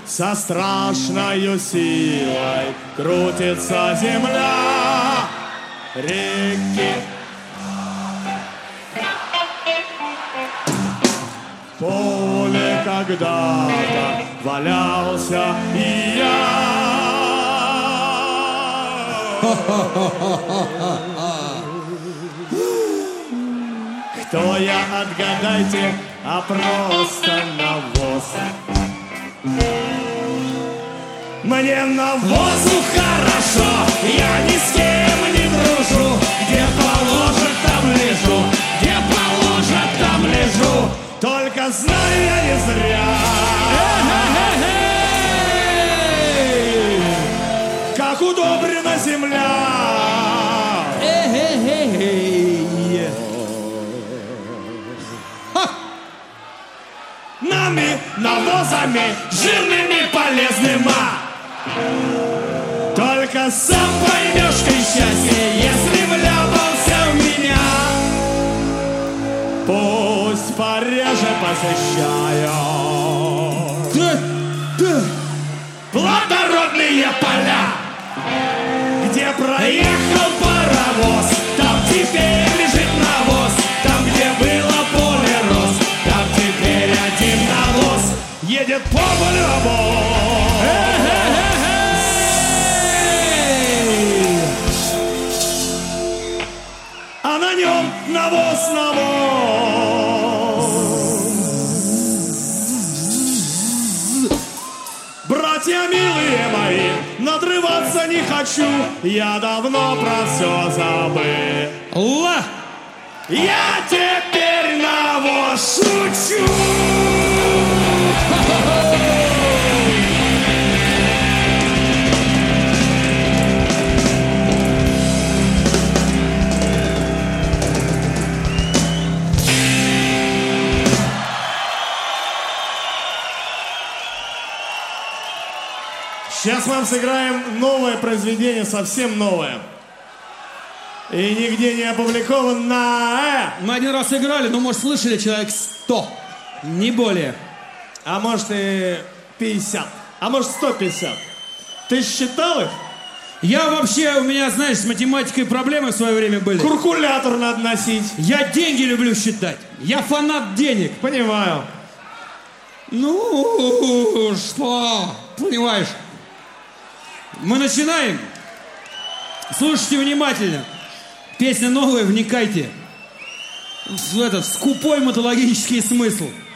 со страшною силой крутится земля, реки. В поле когда-то валялся и я. Кто я, отгадайте, а просто навоз. Мне навозу хорошо, я ни с кем не дружу. Где положат, там лежу, где положат, там лежу. Только знаю я не зря, как удобрена земля. Нами, навозами, жирными, полезными. Только сам поймешь, ты счастье, если вляпался в меня. Пусть пореже посещаю плодородные поля, где проехал паровоз, там теперь лежит навоз. Там, где было поле роз, там теперь один навоз. Едет по полю а на нем навоз, навоз. Братья милые мои, надрываться не хочу, я давно про все забыл. Я теперь навоз шучу. Сейчас вам сыграем новое произведение, совсем новое. И нигде не опубликовано. Мы один раз играли, но, может, слышали человек 100, не более. А может и 50, а может 150. Ты считал их? Я вообще, у меня, знаешь, с математикой проблемы в свое время были. Калькулятор надо носить. Я деньги люблю считать. Я фанат денег. Понимаю. Ну, что? Понимаешь? Мы начинаем. Слушайте внимательно. Песня новая, вникайте в этот скупой матологический смысл.